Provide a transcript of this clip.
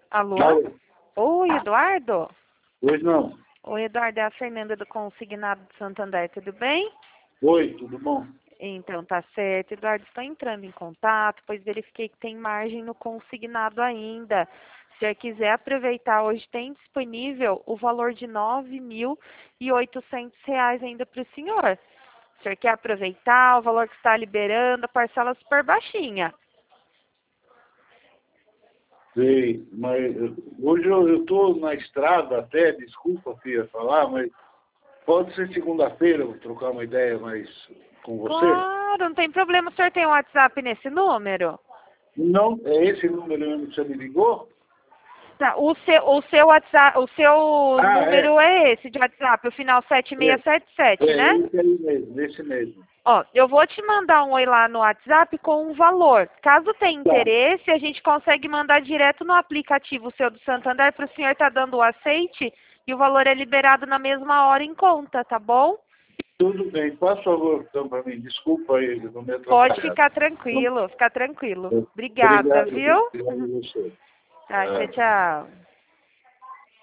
Alô? Alô? Oi, Eduardo? Pois não. Oi, Eduardo, é a Fernanda do Consignado de Santander, tudo bem? Oi, tudo bom? Então, tá certo. Eduardo, estou entrando em contato, pois verifiquei que tem margem no consignado ainda. Se o senhor quiser aproveitar, hoje tem disponível o valor de R$ 9.800 ainda para o senhor. O senhor quer aproveitar o valor que está liberando, a parcela super baixinha. Sei, mas hoje eu estou na estrada até, desculpa, filha, falar, mas pode ser segunda-feira eu trocar uma ideia mais com você? Claro, não tem problema. O senhor tem um WhatsApp nesse número? Não, é esse número mesmo que você me ligou? Tá, o seu WhatsApp, o seu Ah, número é esse de WhatsApp, o final é, 7677, né? esse aí mesmo, esse mesmo. Ó, eu vou te mandar um oi lá no WhatsApp com um valor. Caso tenha Tá, interesse, a gente consegue mandar direto no aplicativo seu do Santander para o senhor estar dando o aceite e o valor é liberado na mesma hora em conta, tá bom? tudo bem, faz favor então para mim, desculpa aí, não me Pode atrapalhar. ficar tranquilo, ficar tranquilo. Obrigada, Obrigado, viu? obrigado a você. Tá, tchau, Ah. tchau.